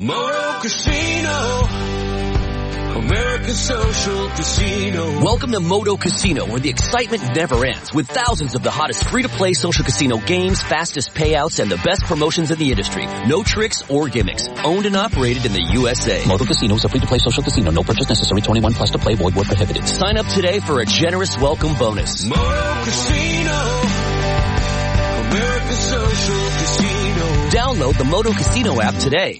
Moto Casino, American Social Casino. Welcome to Moto Casino, where the excitement never ends, with thousands of the hottest free-to-play social casino games, fastest payouts, and the best promotions in the industry. No tricks or gimmicks. Owned and operated in the USA. Moto Casino is a free-to-play social casino. No purchase necessary. 21 plus to play. Void where prohibited. Sign up today for a generous welcome bonus. Moto Casino, American Social Casino. Download the Moto Casino app today.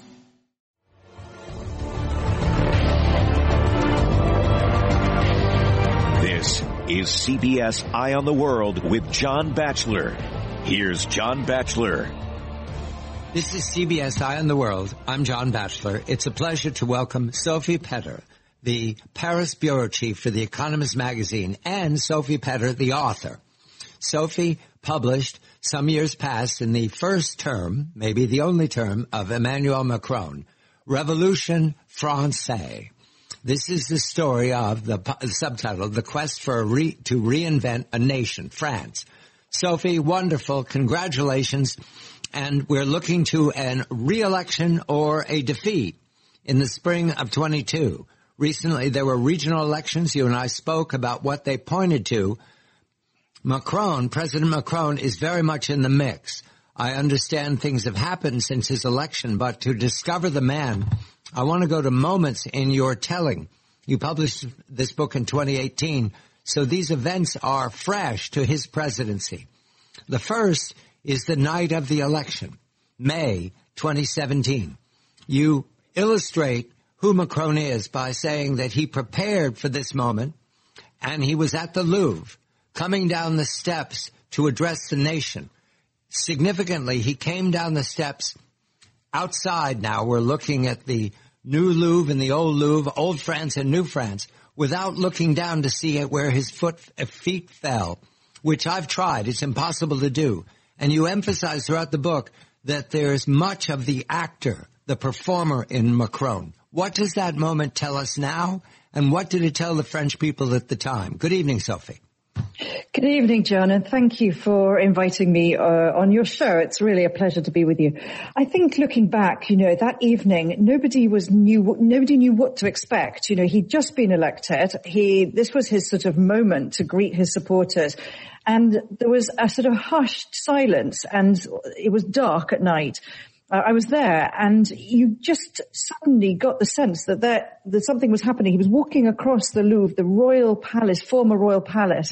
This is CBS Eye on the World with John Batchelor. Here's John Batchelor. This is CBS Eye on the World. I'm John Batchelor. It's a pleasure to welcome Sophie Pedder, the Paris bureau chief for The Economist magazine, and Sophie Pedder, the author. Sophie published some years past in the first term, maybe the only term, of Emmanuel Macron, Revolution Française. This is the story of the subtitle, The Quest to Reinvent a Nation, France. Sophie, wonderful. Congratulations. And we're looking to an re-election or a defeat in the spring of 22. Recently, there were regional elections. You and I spoke about what they pointed to. President Macron is very much in the mix. I understand things have happened since his election, but to discover the man, I want to go to moments in your telling. You published this book in 2018, so these events are fresh to his presidency. The first is the night of the election, May 2017. You illustrate who Macron is by saying that he prepared for this moment, and he was at the Louvre, coming down the steps to address the nation. Significantly, he came down the steps outside. Now we're looking at the new Louvre and the old Louvre, old France and new France, without looking down to see where his feet fell, which I've tried. It's impossible to do. And you emphasize throughout the book that there's much of the actor, the performer in Macron. What does that moment tell us now? And what did it tell the French people at the time? Good evening, Sophie. Good evening, John, and thank you for inviting me on your show. It's really a pleasure to be with you. I think looking back, that evening, nobody knew what to expect. He'd just been elected. This was his sort of moment to greet his supporters. And there was a sort of hushed silence, and it was dark at night. I was there, and you just suddenly got the sense that something was happening. He was walking across the Louvre, the royal palace, former royal palace,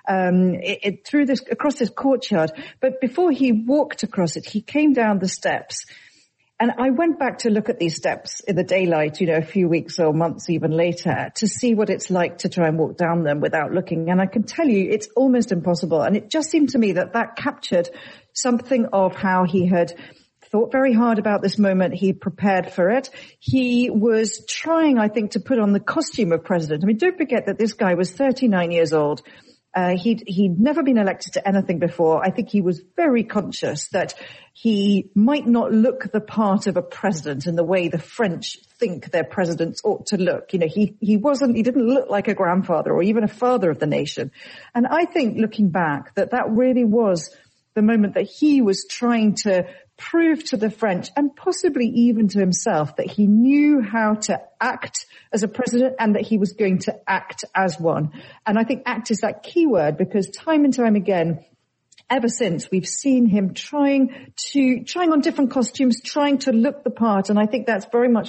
across this courtyard. But before he walked across it, he came down the steps. And I went back to look at these steps in the daylight, a few weeks or months even later, to see what it's like to try and walk down them without looking. And I can tell you it's almost impossible. And it just seemed to me that captured something of how he had thought very hard about this moment. He prepared for it. He was trying, I think, to put on the costume of president. I mean, don't forget that this guy was 39 years old. He'd never been elected to anything before. I think he was very conscious that he might not look the part of a president in the way the French think their presidents ought to look. He didn't look like a grandfather or even a father of the nation. And I think looking back that really was the moment that he was trying to prove to the French and possibly even to himself that he knew how to act as a president and that he was going to act as one. And I think act is that key word, because time and time again, ever since, we've seen him trying on different costumes, trying to look the part. And I think that's very much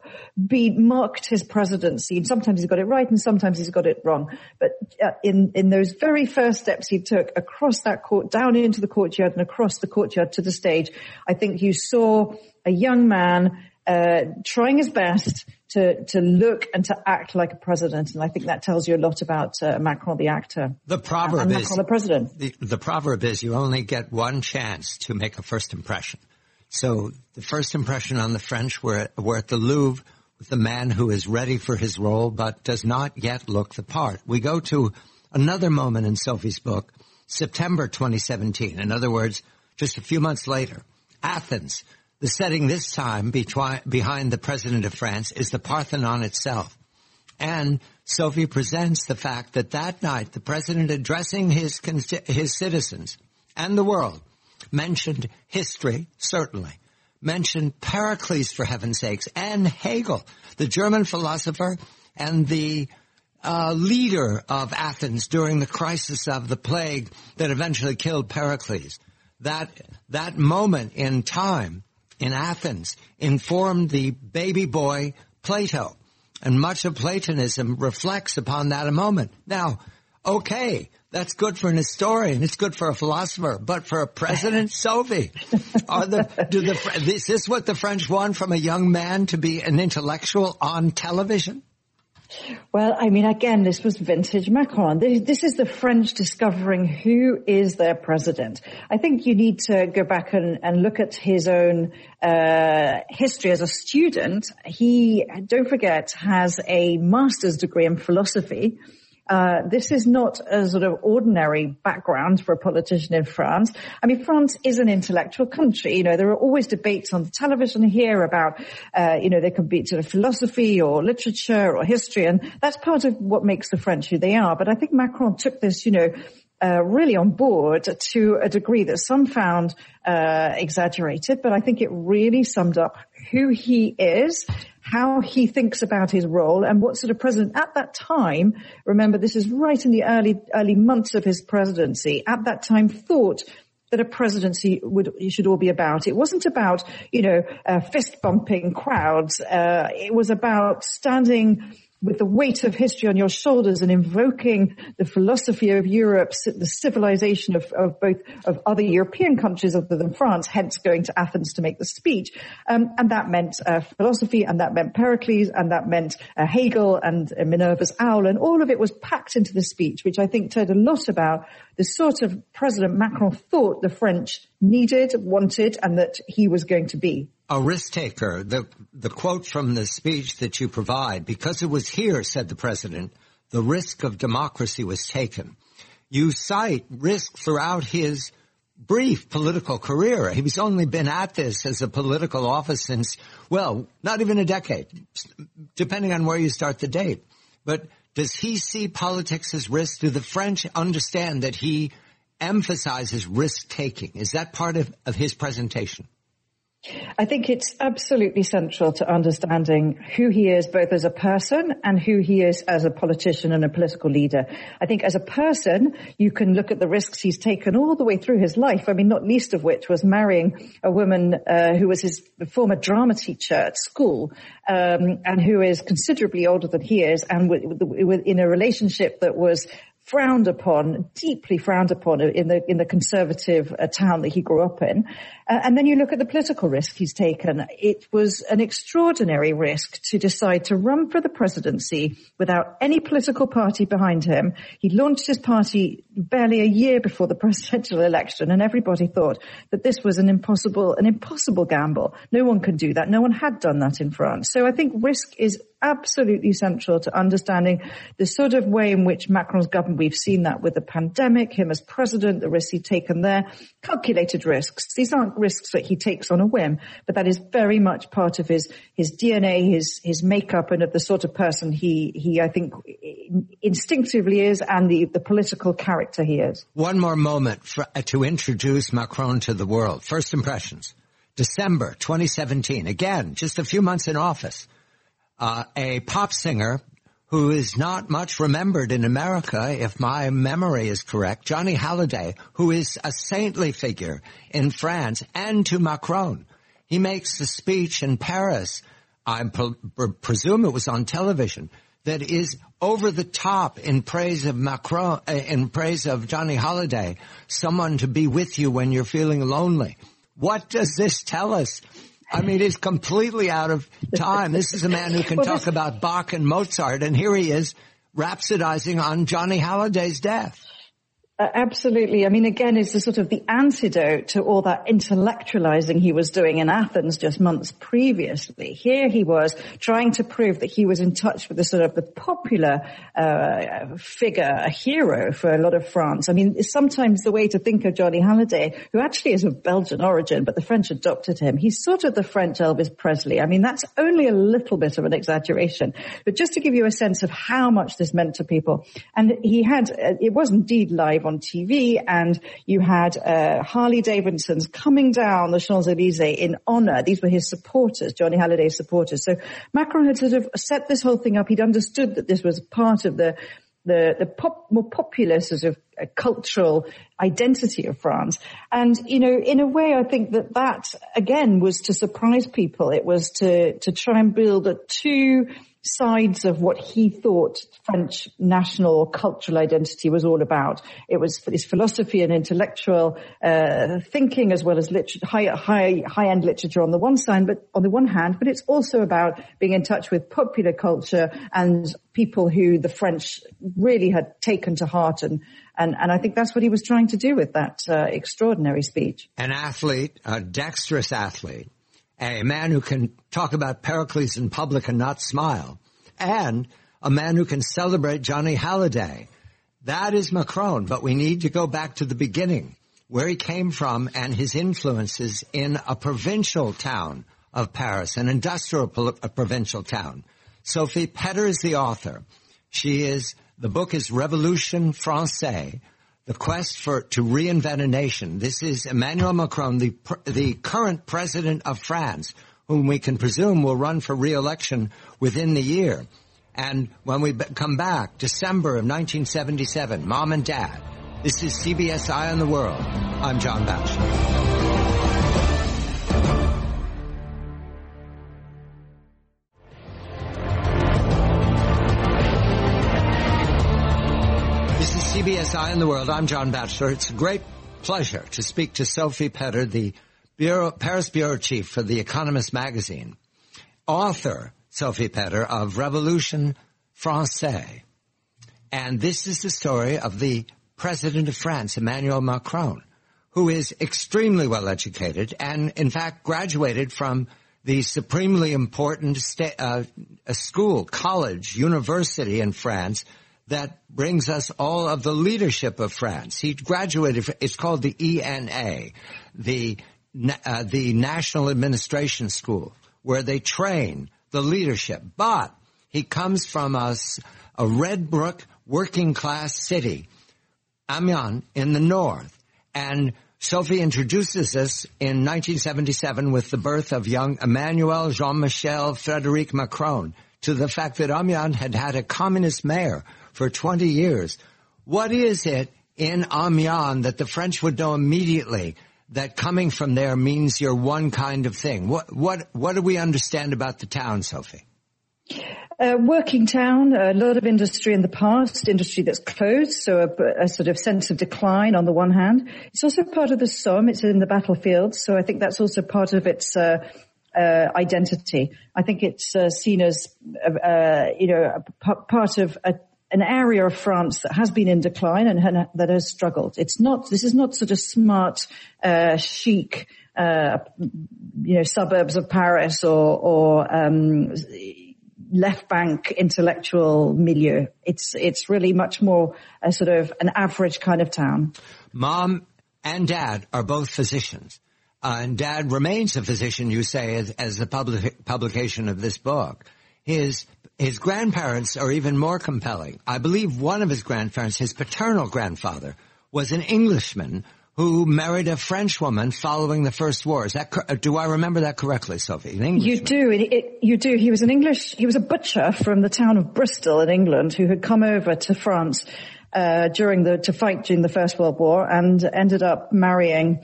marked his presidency. And sometimes he's got it right and sometimes he's got it wrong. But in those very first steps he took across that court, down into the courtyard and across the courtyard to the stage, I think you saw a young man trying his best to look and to act like a president. And I think that tells you a lot about Macron, the actor. The proverb and Macron, the president. The proverb is you only get one chance to make a first impression. So the first impression on the French were at the Louvre with the man who is ready for his role but does not yet look the part. We go to another moment in Sophie's book, September 2017. In other words, just a few months later, Athens. The setting this time behind the president of France is the Parthenon itself. And Sophie presents the fact that night the president, addressing his citizens and the world, mentioned history, certainly, mentioned Pericles, for heaven's sakes, and Hegel, the German philosopher and the leader of Athens during the crisis of the plague that eventually killed Pericles. That moment in time in Athens informed the baby boy Plato, and much of Platonism reflects upon that moment. Now, okay, that's good for an historian, it's good for a philosopher, but for a president, Sophie, is this what the French want from a young man, to be an intellectual on television? Well, I mean, again, this was vintage Macron. This is the French discovering who is their president. I think you need to go back and look at his own history as a student. He, don't forget, has a master's degree in philosophy. This is not a sort of ordinary background for a politician in France. I mean, France is an intellectual country. You know, there are always debates on the television here about, there could be sort of philosophy or literature or history, and that's part of what makes the French who they are. But I think Macron took this, really on board to a degree that some found exaggerated, but I think it really summed up who he is, how he thinks about his role, and what sort of president at that time, remember this is right in the early months of his presidency, at that time thought that a presidency should all be about. It wasn't about, fist bumping crowds. It was about standing with the weight of history on your shoulders and invoking the philosophy of Europe, the civilization of other European countries other than France, hence going to Athens to make the speech. And that meant philosophy, and that meant Pericles, and that meant Hegel and Minerva's owl, and all of it was packed into the speech, which I think told a lot about the sort of President Macron thought the French needed, wanted, and that he was going to be. A risk taker. The quote from the speech that you provide, because it was here, said the president, the risk of democracy was taken. You cite risk throughout his brief political career. He's only been at this as a political office since, well, not even a decade, depending on where you start the date. But does he see politics as risk? Do the French understand that he emphasizes risk-taking? Is that part of his presentation? I think it's absolutely central to understanding who he is both as a person and who he is as a politician and a political leader. I think as a person, you can look at the risks he's taken all the way through his life. I mean, not least of which was marrying a woman who was his former drama teacher at school, and who is considerably older than he is, and in a relationship that was frowned upon, deeply frowned upon in the conservative town that he grew up in. And then you look at the political risk he's taken. It was an extraordinary risk to decide to run for the presidency without any political party behind him. He launched his party barely a year before the presidential election, and everybody thought that this was an impossible gamble. No one could do that. No one had done that in France. So I think risk is absolutely central to understanding the sort of way in which Macron's government, we've seen that with the pandemic, him as president, the risks he's taken there, calculated risks. These aren't risks that he takes on a whim, but that is very much part of his DNA, his makeup, and of the sort of person he I think instinctively is, and the political character he is. One more moment to introduce Macron to the world. First impressions. December 2017. Again, just a few months in office. A pop singer who is not much remembered in America, if my memory is correct, Johnny Hallyday, who is a saintly figure in France, and to Macron. He makes a speech in Paris, I presume it was on television, that is over the top in praise of Macron, in praise of Johnny Hallyday, someone to be with you when you're feeling lonely. What does this tell us? I mean, it's completely out of time. This is a man who can talk about Bach and Mozart, and here he is rhapsodizing on Johnny Halliday's death. Absolutely. I mean, again, it's the sort of the antidote to all that intellectualizing he was doing in Athens just months previously. Here he was trying to prove that he was in touch with the sort of the popular figure, a hero for a lot of France. I mean, sometimes the way to think of Johnny Hallyday, who actually is of Belgian origin, but the French adopted him. He's sort of the French Elvis Presley. I mean, that's only a little bit of an exaggeration, but just to give you a sense of how much this meant to people. And he had, it was indeed live live on TV, and you had Harley Davidsons coming down the Champs-Élysées in honor. These were his supporters, Johnny Halliday's supporters. So Macron had sort of set this whole thing up. He'd understood that this was part of the more popular sort of cultural identity of France. And, you know, in a way, I think that again was to surprise people. It was to try and build two sides of what he thought French national or cultural identity was all about. It was his philosophy and intellectual thinking, as well as high-end literature on the one side, but on the one hand, but it's also about being in touch with popular culture and people who the French really had taken to heart, and I think that's what he was trying to do with that extraordinary speech. An athlete, a dexterous athlete, a man who can talk about Pericles in public and not smile, and a man who can celebrate Johnny Halliday. That is Macron, but we need to go back to the beginning, where he came from and his influences in a provincial town of Paris, an industrial provincial town. Sophie Petter is the author. The book is Revolution Française, the quest to reinvent a nation. This is Emmanuel Macron, the current president of France, whom we can presume will run for re-election within the year. And when we come back, December of 1977, Mom and Dad. This is CBS Eye on the World. I'm John Batchelor. CBS Eye on the World. I'm John Batchelor. It's a great pleasure to speak to Sophie Petter, the Paris bureau chief for The Economist magazine, author, Sophie Petter, of Revolution Française. And this is the story of the president of France, Emmanuel Macron, who is extremely well educated and, in fact, graduated from the supremely important school, college, university in France that brings us all of the leadership of France. He graduated, it's called the ENA, the National Administration School, where they train the leadership. But he comes from a red brick working class city, Amiens, in the north. And Sophie introduces us in 1977 with the birth of young Emmanuel Jean-Michel Frédéric Macron to the fact that Amiens had had a communist mayor for 20 years. What is it in Amiens that the French would know immediately that coming from there means you're one kind of thing? What do we understand about the town, Sophie? Working town, a lot of industry in the past, industry that's closed, so a sort of sense of decline on the one hand. It's also part of the Somme, it's in the battlefield, so I think that's also part of its identity. I think it's seen as, part of an area of France that has been in decline and that has struggled. This is not sort of smart, chic, suburbs of Paris or left bank intellectual milieu. It's really much more a sort of an average kind of town. Mom and Dad are both physicians. And Dad remains a physician, you say, as the publication of this book. His grandparents are even more compelling. I believe one of his grandparents, his paternal grandfather, was an Englishman who married a French woman following the First War. Do I remember that correctly, Sophie? You do. You do. He was a butcher from the town of Bristol in England who had come over to France to fight during the First World War and ended up marrying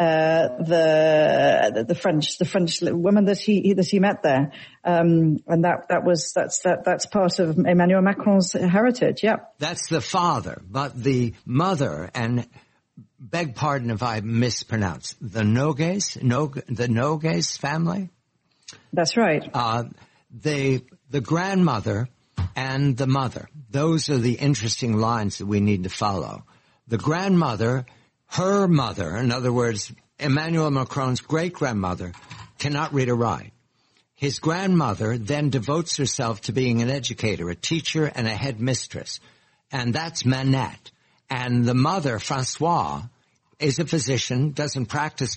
the French woman that he met there. And that's part of Emmanuel Macron's heritage. Yeah. That's the father, but the mother, and beg pardon if I mispronounce, the Nogues family? That's right. The grandmother and the mother. Those are the interesting lines that we need to follow. The grandmother, her mother, in other words, Emmanuel Macron's great-grandmother, cannot read or write. His grandmother then devotes herself to being an educator, a teacher, and a headmistress. And that's Manette. And the mother, Françoise, is a physician, doesn't practice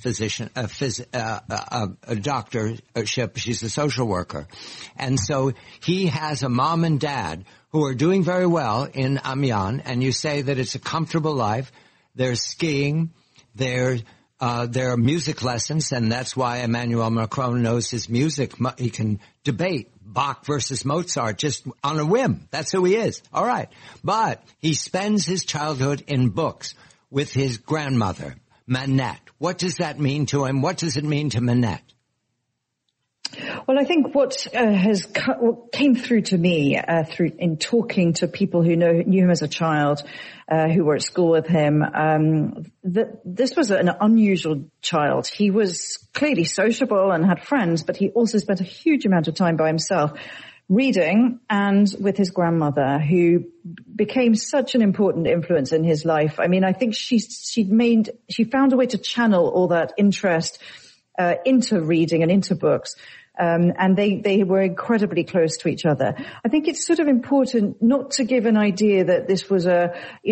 a doctorship. She's a social worker. And so he has a mom and dad who are doing very well in Amiens, and you say that it's a comfortable life. There's skiing, there are music lessons, and that's why Emmanuel Macron knows his music. He can debate Bach versus Mozart just on a whim. That's who he is. All right. But he spends his childhood in books with his grandmother, Manette. What does that mean to him? What does it mean to Manette? Well, I think what came through to me in talking to people who knew him as a child, who were at school with him, that this was an unusual child. He was clearly sociable and had friends, but he also spent a huge amount of time by himself, reading, and with his grandmother, who became such an important influence in his life. I mean, I think she found a way to channel all that interest into reading and into books. And they were incredibly close to each other. I think it's sort of important not to give an idea that this was a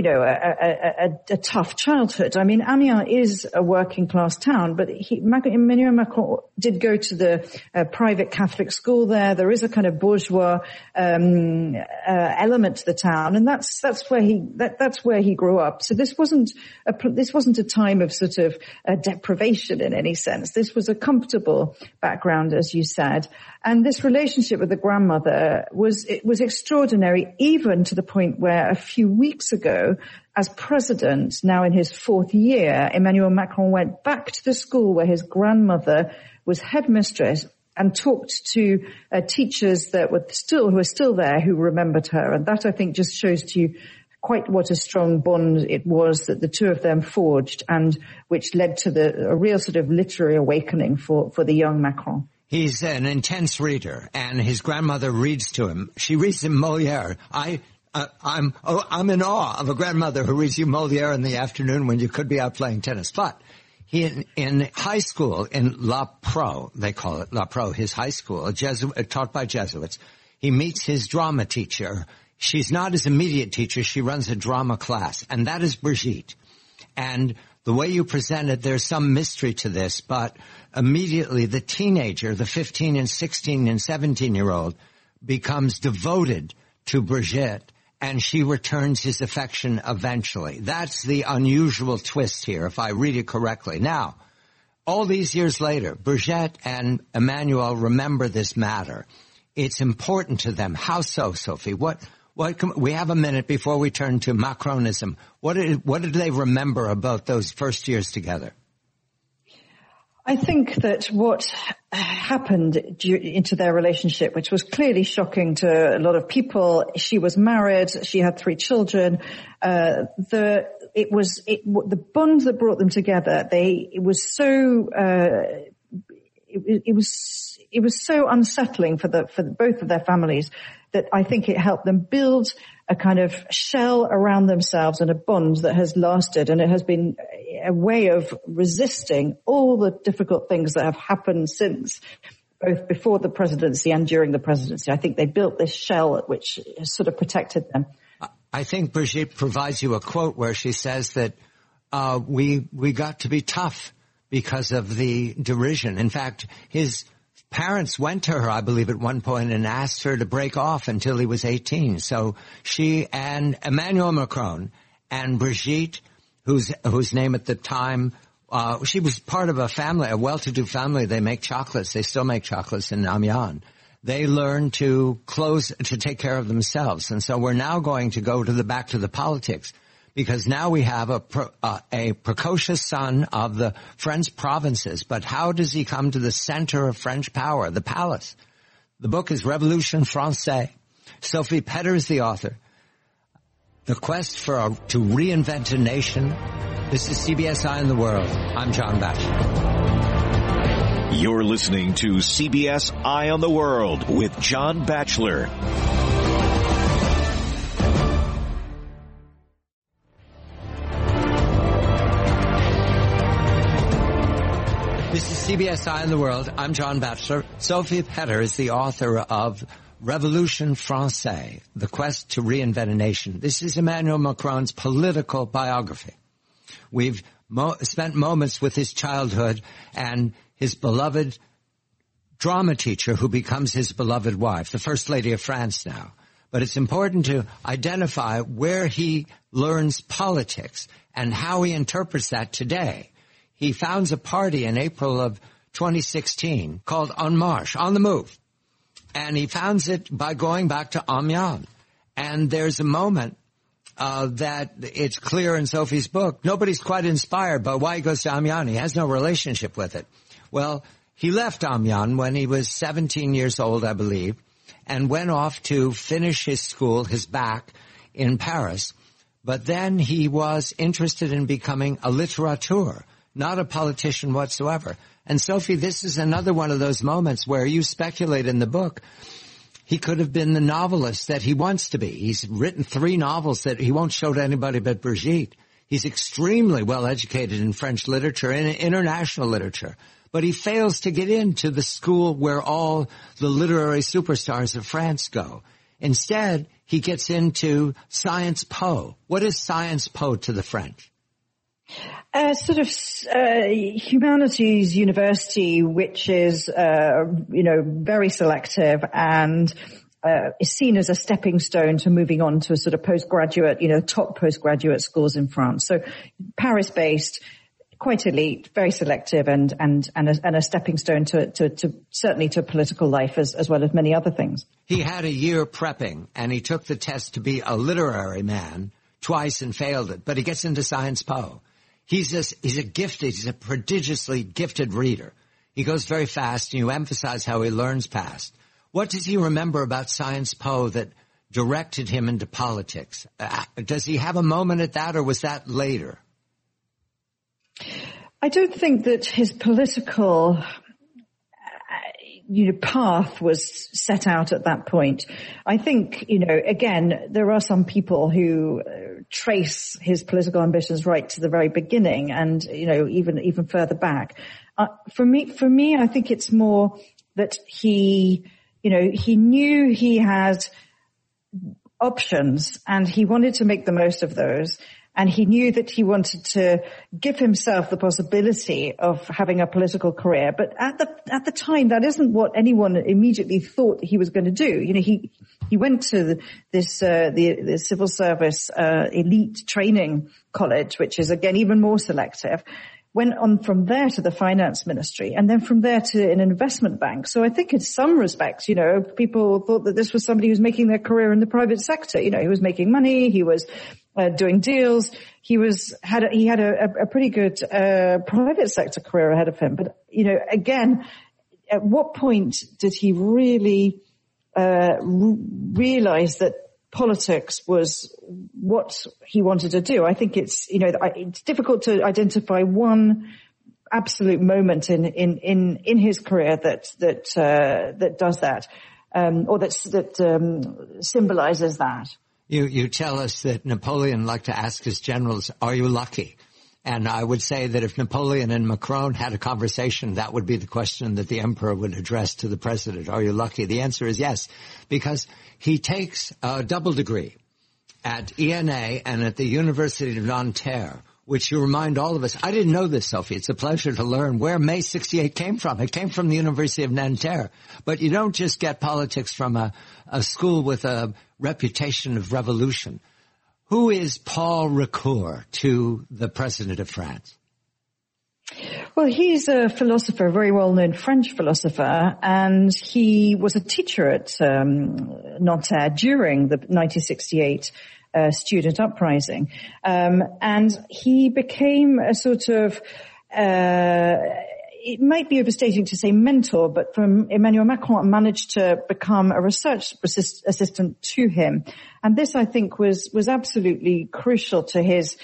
tough childhood. I mean, Amiens is a working class town, but Emmanuel Macron did go to the private Catholic school there. There is a kind of bourgeois element to the town, and that's where he grew up. So this wasn't a time of sort of deprivation in any sense. This was a comfortable background, as you said. And this relationship with the grandmother was extraordinary, even to the point where a few weeks ago, as president, now in his fourth year, Emmanuel Macron went back to the school where his grandmother was headmistress and talked to teachers who are still there, who remembered her. And that, I think, just shows to you quite what a strong bond it was that the two of them forged, and which led to a real sort of literary awakening for the young Macron. He's an intense reader, and his grandmother reads to him. She reads him Molière. I'm in awe of a grandmother who reads you Molière in the afternoon when you could be out playing tennis. But in high school, in La Pro, they call it La Pro, his high school, taught by Jesuits, he meets his drama teacher. She's not his immediate teacher. She runs a drama class, and that is Brigitte. And the way you present it, there's some mystery to this, but immediately the teenager, the 15 and 16 and 17-year-old, becomes devoted to Brigitte, and she returns his affection eventually. That's the unusual twist here, if I read it correctly. Now, all these years later, Brigitte and Emmanuel remember this matter. It's important to them. How so, Sophie? We have a minute before we turn to Macronism. What did they remember about those first years together? I think that what happened into their relationship, which was clearly shocking to a lot of people, she was married, she had 3 children, the bond that brought them together, it was so unsettling for both of their families that I think it helped them build a kind of shell around themselves and a bond that has lasted, and it has been a way of resisting all the difficult things that have happened since, both before the presidency and during the presidency. I think they built this shell which has sort of protected them. I think Brigitte provides you a quote where she says that we got to be tough because of the derision. In fact, his parents went to her, I believe, at one point and asked her to break off until he was 18. So she and Emmanuel Macron and Brigitte, whose name at the time, she was part of a well-to-do family. They make chocolates. They still make chocolates in Amiens. They learned to take care of themselves. And so we're now going to go back to the politics, because now we have a precocious son of the French provinces. But how does he come to the center of French power, the palace? The book is Revolution Française. Sophie Petter is the author. The quest to reinvent a nation. This is CBS Eye on the World. I'm John Batchelor. You're listening to CBS Eye on the World with John Batchelor. This is CBS Eye on the World. I'm John Batchelor. Sophie Petter is the author of Revolution Française, The Quest to Reinvent a Nation. This is Emmanuel Macron's political biography. We've spent moments with his childhood and his beloved drama teacher who becomes his beloved wife, the First Lady of France now. But it's important to identify where he learns politics and how he interprets that today. He founds a party in April of 2016 called En Marche, On the Move. And he founds it by going back to Amiens. And there's a moment that it's clear in Sophie's book. Nobody's quite inspired by why he goes to Amiens. He has no relationship with it. Well, he left Amiens when he was 17 years old, I believe, and went off to finish his school, his bac, in Paris. But then he was interested in becoming a litterateur, not a politician whatsoever. And Sophie, this is another one of those moments where you speculate in the book he could have been the novelist that he wants to be. He's written 3 novels that he won't show to anybody but Brigitte. He's extremely well educated in French literature and international literature. But he fails to get into the school where all the literary superstars of France go. Instead, he gets into Sciences Po. What is Sciences Po to the French? Humanities university, which is, very selective and is seen as a stepping stone to moving on to a sort of postgraduate, top postgraduate schools in France. So Paris-based, quite elite, very selective, and a stepping stone to certainly to political life as well as many other things. He had a year prepping, and he took the test to be a literary man twice and failed it, but he gets into Sciences Po. He's a prodigiously gifted reader. He goes very fast, and you emphasize how he learns fast. What does he remember about Sciences Po that directed him into politics? Does he have a moment at that, or was that later? I don't think that his political path was set out at that point. I think, again, there are some people who trace his political ambitions right to the very beginning and, even further back. For me, I think it's more that he knew he had options and he wanted to make the most of those. And he knew that he wanted to give himself the possibility of having a political career. But at the time, that isn't what anyone immediately thought he was going to do. He went to the civil service, elite training college, which is again even more selective. Went on from there to the finance ministry and then from there to an investment bank. So I think in some respects, people thought that this was somebody who was making their career in the private sector. He was making money. He was doing deals. He had a pretty good private sector career ahead of him. But again, at what point did he really realize that politics was what he wanted to do? I think it's difficult to identify one absolute moment in his career that does that, or that symbolizes that. You tell us that Napoleon liked to ask his generals, "Are you lucky?" And I would say that if Napoleon and Macron had a conversation, that would be the question that the emperor would address to the president. Are you lucky? The answer is yes, because he takes a double degree at ENA and at the University of Nanterre, which you remind all of us. I didn't know this, Sophie. It's a pleasure to learn where May 68 came from. It came from the University of Nanterre. But you don't just get politics from a school with a reputation of revolution. Who is Paul Ricoeur to the President of France? Well, he's a philosopher, a very well-known French philosopher, and he was a teacher at Nanterre during the 1968 student uprising. And he became a sort of, it might be overstating to say mentor, but from Emmanuel Macron managed to become a research assistant to him. And this, I think, was absolutely crucial to his,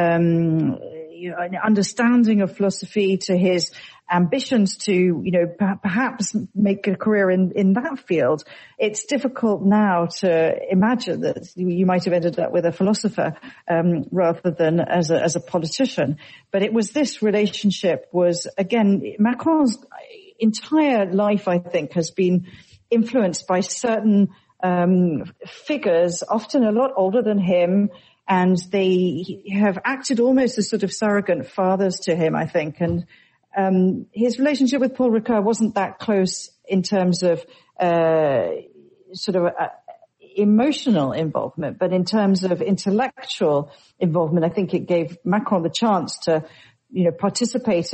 understanding of philosophy, to his ambitions to, perhaps make a career in that field. It's difficult now to imagine that you might have ended up with a philosopher, rather than as a politician. But it was this relationship was, again, Macron's entire life, I think, has been influenced by certain, figures, often a lot older than him, and they have acted almost as sort of surrogate fathers to him, I think. And his relationship with Paul Ricoeur wasn't that close in terms of emotional involvement, but in terms of intellectual involvement, I think it gave Macron the chance to, participate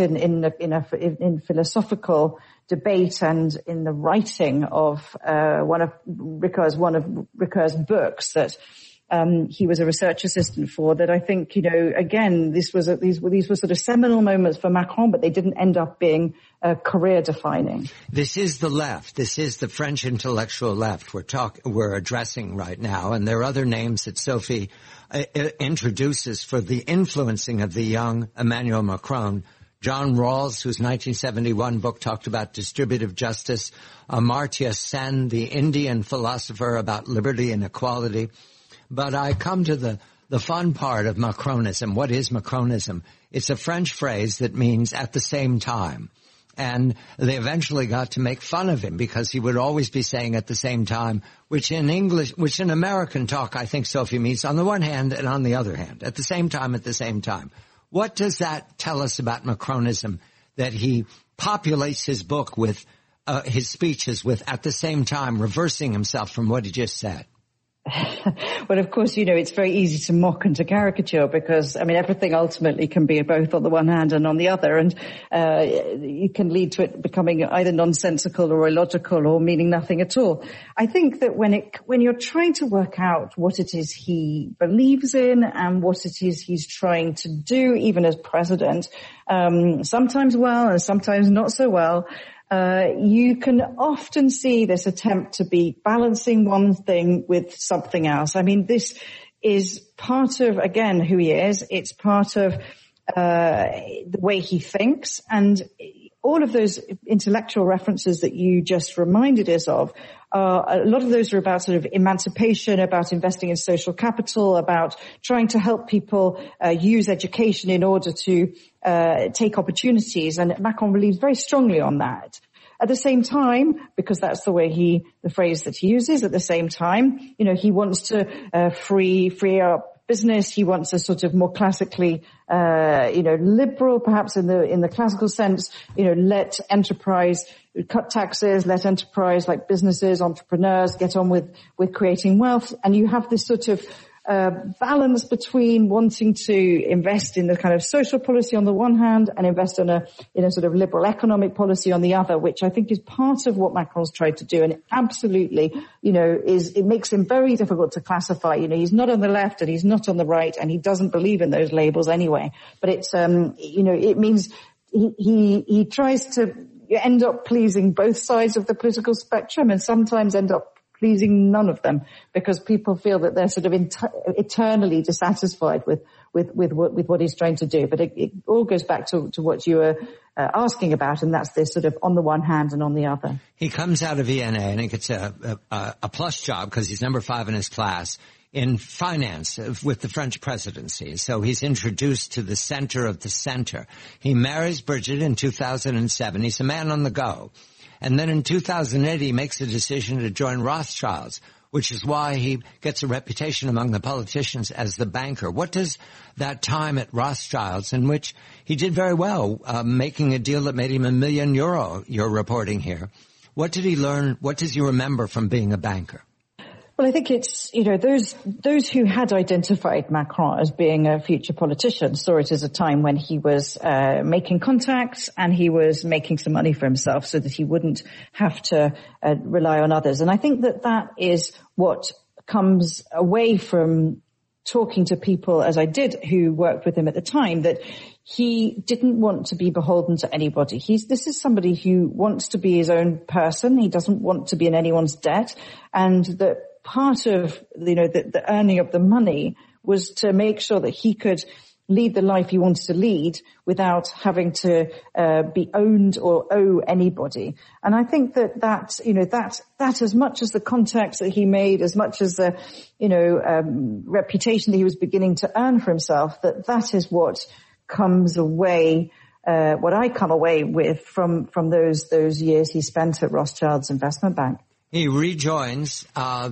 in philosophical debate and in the writing of one of Ricoeur's books that he was a research assistant for. That I think, again, these were sort of seminal moments for Macron, but they didn't end up being career defining. This is the left. This is the French intellectual left we're addressing right now, and there are other names that Sophie introduces for the influencing of the young Emmanuel Macron. John Rawls, whose 1971 book talked about distributive justice, Amartya Sen, the Indian philosopher about liberty and equality. But I come to the fun part of Macronism. What is Macronism? It's a French phrase that means at the same time. And they eventually got to make fun of him because he would always be saying at the same time, which in American talk, I think, Sophie, means on the one hand and on the other hand, at the same time, at the same time. What does that tell us about Macronism, that he populates his book with, his speeches with at the same time, reversing himself from what he just said? Well, of course, it's very easy to mock and to caricature because, everything ultimately can be both on the one hand and on the other. And it can lead to it becoming either nonsensical or illogical or meaning nothing at all. I think that when you're trying to work out what it is he believes in and what it is he's trying to do, even as president, sometimes well and sometimes not so well, you can often see this attempt to be balancing one thing with something else. This is part of, again, who he is. It's part of the way he thinks. And all of those intellectual references that you just reminded us of, a lot of those are about sort of emancipation, about investing in social capital, about trying to help people use education in order to take opportunities. And Macron believes very strongly on that. At the same time, because that's the phrase that he uses, at the same time, he wants to free up business. He wants a sort of more classically, liberal, perhaps in the classical sense, let enterprise cut taxes, let enterprise, like businesses, entrepreneurs, get on with creating wealth. And you have this sort of balance between wanting to invest in the kind of social policy on the one hand and invest in a sort of liberal economic policy on the other, which I think is part of what Macron's tried to do. And it absolutely, it makes him very difficult to classify. He's not on the left and he's not on the right, and he doesn't believe in those labels anyway. But it's, it means he tries to end up pleasing both sides of the political spectrum and sometimes end up pleasing none of them because people feel that they're sort of eternally dissatisfied with what he's trying to do. But it all goes back to what you were asking about, and that's this sort of on the one hand and on the other. He comes out of VNA and he gets a plus job because he's number 5 in his class in finance with the French presidency. So he's introduced to the center of the center. He marries Brigitte in 2007. He's a man on the go. And then in 2008, he makes a decision to join Rothschilds, which is why he gets a reputation among the politicians as the banker. What does that time at Rothschilds, in which he did very well, making a deal that made him €1 million, you're reporting here, what did he learn? What does he remember from being a banker? Well, I think it's, those who had identified Macron as being a future politician saw it as a time when he was making contacts and he was making some money for himself so that he wouldn't have to rely on others. And I think that is what comes away from talking to people, as I did, who worked with him at the time, that he didn't want to be beholden to anybody. This is somebody who wants to be his own person. He doesn't want to be in anyone's debt, and that part of, the earning of the money was to make sure that he could lead the life he wanted to lead without having to be owned or owe anybody. And I think that as much as the contacts that he made, as much as the, reputation that he was beginning to earn for himself, that is what comes away, what I come away with from those years he spent at Rothschild's Investment Bank. He rejoins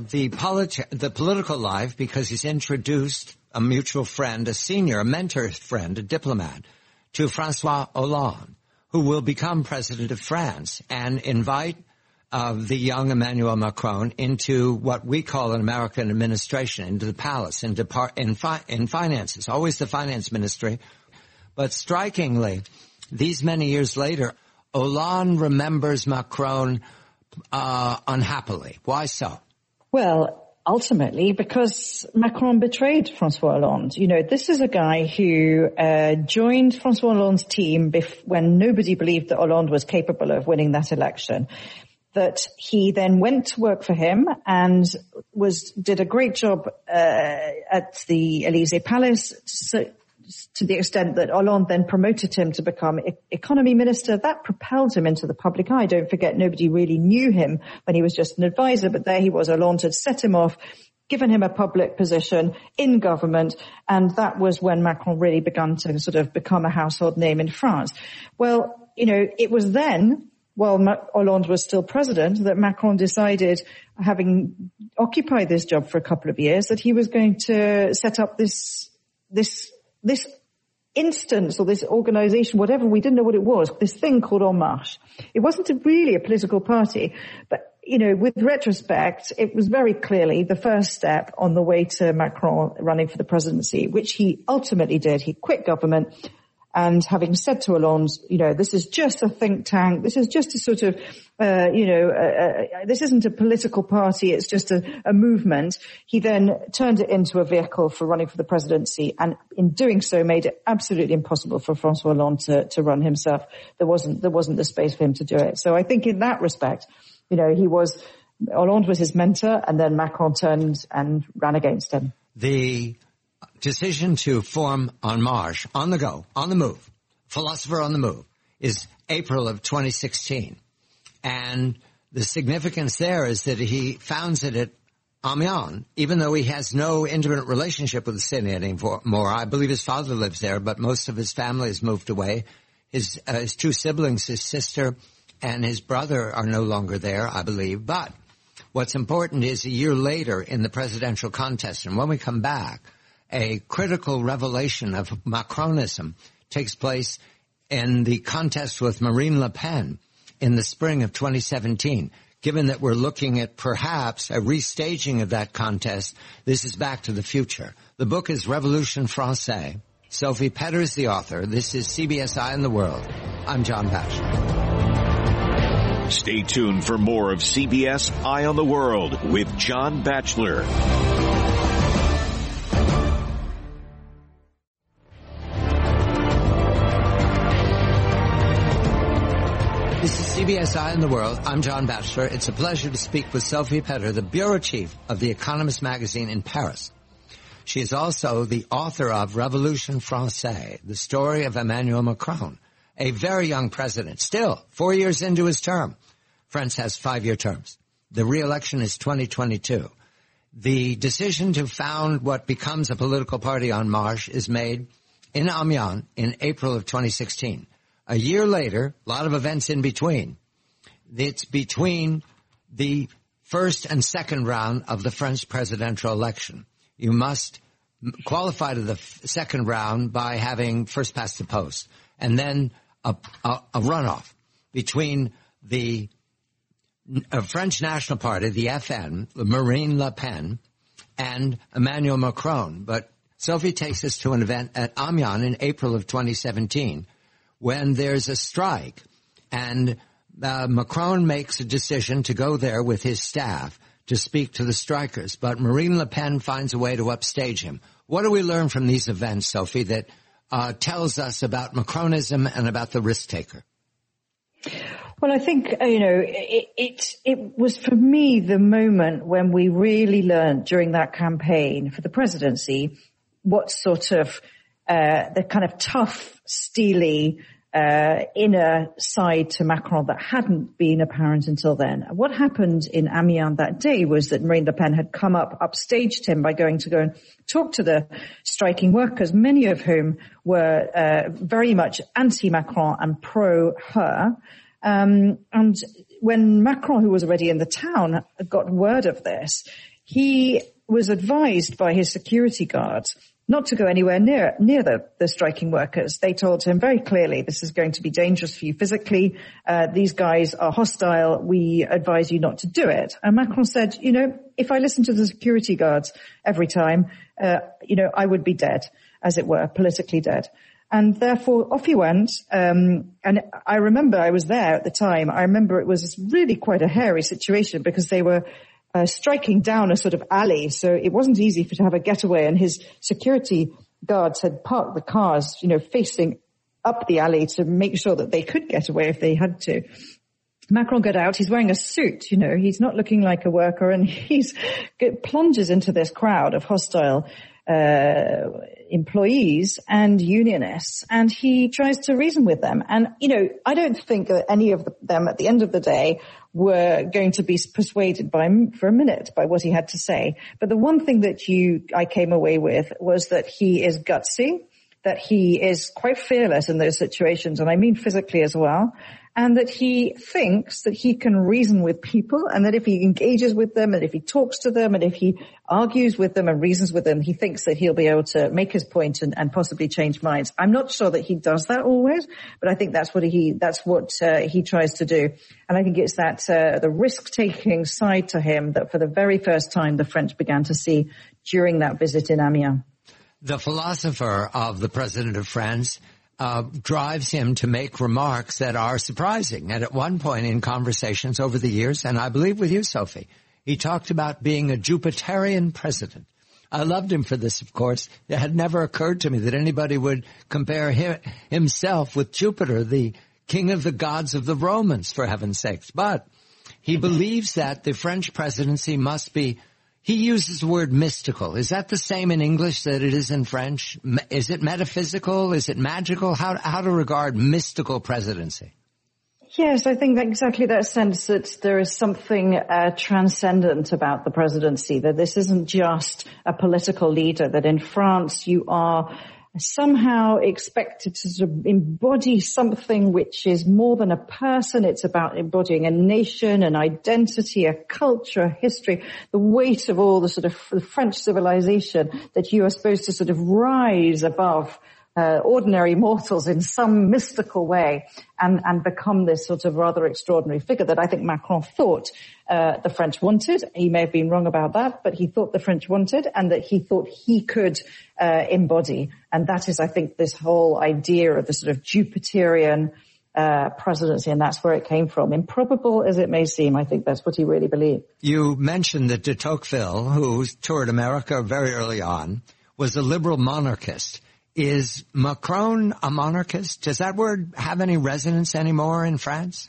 the political life because he's introduced a mutual friend, a mentor friend, a diplomat, to François Hollande, who will become president of France, and invite of the young Emmanuel Macron into what we call an American administration, into the palace, in finances, always the finance ministry. But strikingly, these many years later, Hollande remembers Macron unhappily. Why so? Well, ultimately, because Macron betrayed François Hollande. You know, this is a guy who joined François Hollande's team when nobody believed that Hollande was capable of winning that election. That he then went to work for him and did a great job at the Élysée Palace, to the extent that Hollande then promoted him to become economy minister. That propelled him into the public eye. Don't forget, nobody really knew him when he was just an advisor, but there he was. Hollande had set him off, given him a public position in government, and that was when Macron really began to sort of become a household name in France. Well, you know, it was then, while Hollande was still president, that Macron decided, having occupied this job for a couple of years, that he was going to set up this instance or this organization, whatever, we didn't know what it was, this thing called En Marche. It wasn't really a political party, but, you know, with retrospect, it was very clearly the first step on the way to Macron running for the presidency, which he ultimately did. He quit government. And having said to Hollande, you know, this is just a think tank. This is just a sort of, this isn't a political party. It's just a movement. He then turned it into a vehicle for running for the presidency. And in doing so, made it absolutely impossible for François Hollande to run himself. There wasn't the space for him to do it. So I think in that respect, you know, Hollande was his mentor, and then Macron turned and ran against him. The decision to form En Marche, on the go, on the move, philosopher on the move, is April of 2016. And the significance there is that he founds it at Amiens, even though he has no intimate relationship with the city anymore. I believe his father lives there, but most of his family has moved away. His two siblings, his sister and his brother, are no longer there, I believe. But what's important is a year later in the presidential contest, and when we come back, a critical revelation of Macronism takes place in the contest with Marine Le Pen in the spring of 2017. Given that we're looking at perhaps a restaging of that contest, this is Back to the Future. The book is Révolution Française. Sophie Petter is the author. This is CBS Eye on the World. I'm John Batchelor. Stay tuned for more of CBS Eye on the World with John Batchelor. This is CBS Eye on the World. I'm John Batchelor. It's a pleasure to speak with Sophie Petter, the bureau chief of The Economist magazine in Paris. She is also the author of Révolution Française, the story of Emmanuel Macron, a very young president, still 4 years into his term. France has 5-year terms. The re-election is 2022. The decision to found what becomes a political party, En Marche, is made in Amiens in April of 2016. A year later, a lot of events in between. It's between the first and second round of the French presidential election. You must qualify to the second round by having first past the post, and then a runoff between the French National Party, the FN, Marine Le Pen, and Emmanuel Macron. But Sophie takes us to an event at Amiens in April of 2017 when there's a strike, and Macron makes a decision to go there with his staff to speak to the strikers, but Marine Le Pen finds a way to upstage him. What do we learn from these events, Sophie, that tells us about Macronism and about the risk taker? Well, I think, it was for me the moment when we really learned during that campaign for the presidency what sort of the kind of tough, steely inner side to Macron that hadn't been apparent until then. What happened in Amiens that day was that Marine Le Pen had come upstaged him by going to go and talk to the striking workers, many of whom were very much anti-Macron and pro-her. And when Macron, who was already in the town, got word of this, he was advised by his security guards not to go anywhere near the striking workers. They told him very clearly, this is going to be dangerous for you physically. These guys are hostile. We advise you not to do it. And Macron said, if I listen to the security guards every time, I would be dead, as it were, politically dead. And therefore off he went. And I remember I was there at the time. I remember it was really quite a hairy situation because they were striking down a sort of alley. So it wasn't easy to have a getaway, and his security guards had parked the cars, facing up the alley to make sure that they could get away if they had to. Macron got out. He's wearing a suit, he's not looking like a worker, and plunges into this crowd of hostile employees and unionists, and he tries to reason with them. And, I don't think that any of them at the end of the day were going to be persuaded for a minute by what he had to say. But the one thing that I came away with was that he is gutsy, that he is quite fearless in those situations, and I mean physically as well, and that he thinks that he can reason with people, and that if he engages with them, and if he talks to them, and if he argues with them and reasons with them, he thinks that he'll be able to make his point and possibly change minds. I'm not sure that he does that always, but I think that's what he tries to do. And I think it's that the risk-taking side to him that for the very first time the French began to see during that visit in Amiens. The philosopher of the president of France drives him to make remarks that are surprising. And at one point in conversations over the years, and I believe with you, Sophie, he talked about being a Jupiterian president. I loved him for this, of course. It had never occurred to me that anybody would compare himself with Jupiter, the king of the gods of the Romans, for heaven's sakes. But he believes that the French presidency must be, he uses the word mystical. Is that the same in English that it is in French? Is it metaphysical? Is it magical? How to regard mystical presidency? Yes, I think exactly that sense that there is something transcendent about the presidency, that this isn't just a political leader, that in France you are somehow expected to sort of embody something which is more than a person. It's about embodying a nation, an identity, a culture, a history, the weight of all the sort of French civilization, that you are supposed to sort of rise above ordinary mortals in some mystical way and become this sort of rather extraordinary figure that I think Macron thought the French wanted. He may have been wrong about that, but he thought the French wanted and that he thought he could embody. And that is, I think, this whole idea of the sort of Jupiterian presidency, and that's where it came from. Improbable as it may seem, I think that's what he really believed. You mentioned that de Tocqueville, who toured America very early on, was a liberal monarchist. Is Macron a monarchist? Does that word have any resonance anymore in France?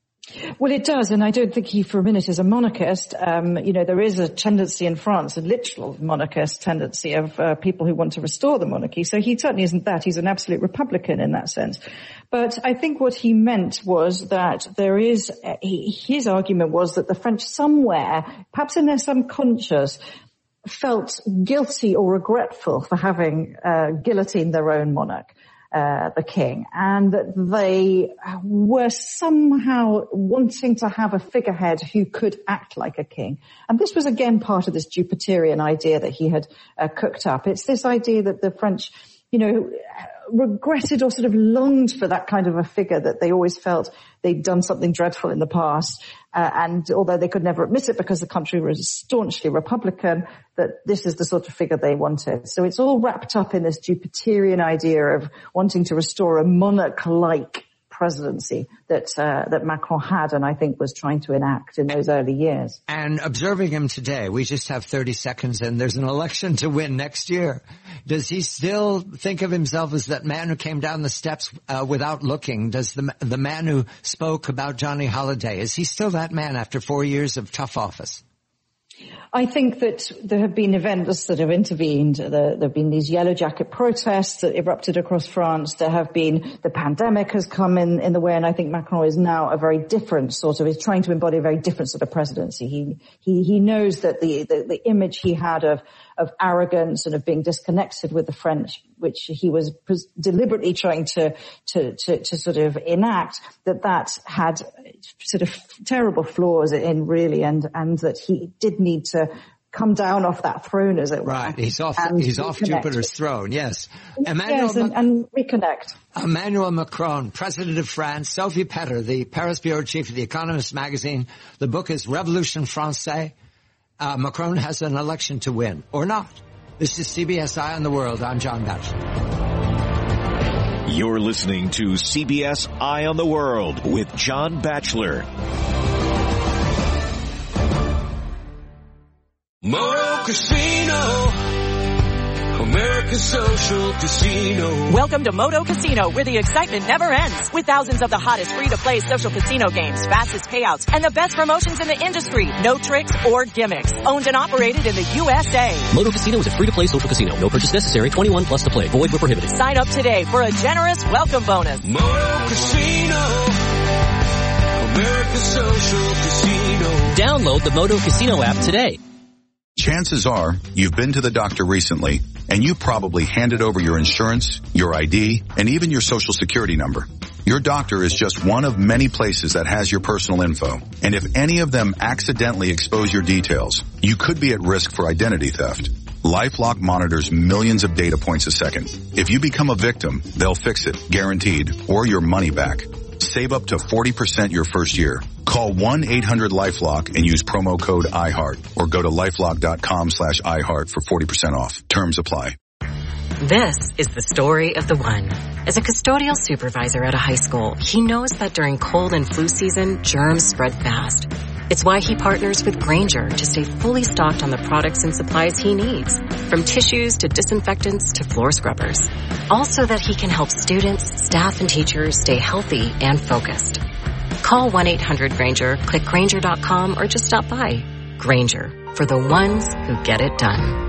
Well, it does, and I don't think he for a minute is a monarchist. There is a tendency in France, a literal monarchist tendency of people who want to restore the monarchy. So he certainly isn't that. He's an absolute Republican in that sense. But I think what he meant was that there is, his argument was that the French somewhere, perhaps in their subconscious, felt guilty or regretful for having guillotined their own monarch, the king, and that they were somehow wanting to have a figurehead who could act like a king. And this was again part of this Jupiterian idea that he had cooked up. It's this idea that the French, regretted or sort of longed for that kind of a figure, that they always felt they'd done something dreadful in the past. And although they could never admit it because the country was staunchly Republican, that this is the sort of figure they wanted. So it's all wrapped up in this Jupiterian idea of wanting to restore a monarch-like presidency that Macron had and I think was trying to enact in those early years. And observing him today, we just have 30 seconds and there's an election to win next year. Does he still think of himself as that man who came down the steps without looking? Does the man who spoke about Johnny Holiday, is he still that man after 4 years of tough office? I think that there have been events that have intervened. There have been these yellow jacket protests that erupted across France. There have been, the pandemic has come in the way, and I think Macron is now a very different sort of, is trying to embody a very different sort of presidency. He knows that the image he had of arrogance and of being disconnected with the French, which he was deliberately trying to sort of enact, that had sort of terrible flaws in really, and that he did need to come down off that throne, as it were. Right. He's off reconnect. Jupiter's throne. Yes. And reconnect. Emmanuel Macron, President of France, Sophie Petter, the Paris bureau chief of The Economist magazine. The book is Revolution Française. Macron has an election to win, or not. This is CBS Eye on the World. I'm John Batchelor. You're listening to CBS Eye on the World with John Batchelor. Moto Casino, American Social Casino. Welcome to Moto Casino, where the excitement never ends. With thousands of the hottest free-to-play social casino games, fastest payouts, and the best promotions in the industry. No tricks or gimmicks. Owned and operated in the USA. Moto Casino is a free-to-play social casino. No purchase necessary. 21 plus to play. Void where prohibited. Sign up today for a generous welcome bonus. Moto Casino, American Social Casino. Download the Moto Casino app today. Chances are you've been to the doctor recently, and you probably handed over your insurance, your ID, and even your social security number. Your doctor is just one of many places that has your personal info, and if any of them accidentally expose your details, you could be at risk for identity theft. LifeLock monitors millions of data points a second. If you become a victim, they'll fix it, guaranteed, or your money back. Save up to 40% your first year. Call 1-800-LifeLock and use promo code iHeart, or go to LifeLock.com/iHeart for 40% off. Terms apply. This is the story of the one. As a custodial supervisor at a high school, he knows that during cold and flu season, germs spread fast. It's why he partners with Grainger to stay fully stocked on the products and supplies he needs, from tissues to disinfectants to floor scrubbers. Also that he can help students, staff, and teachers stay healthy and focused. Call 1-800-GRAINGER, click Grainger.com, or just stop by. Grainger, for the ones who get it done.